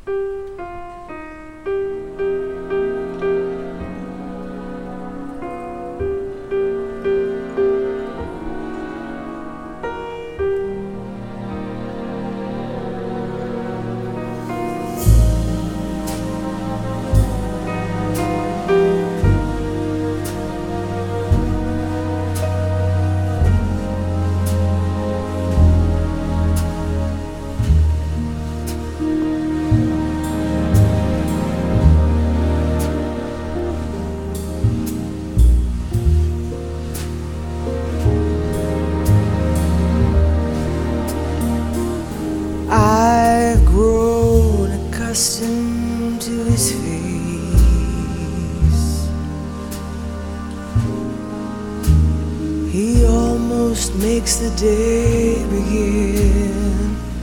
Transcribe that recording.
I've grown accustomed to his face. He almost makes the day begin.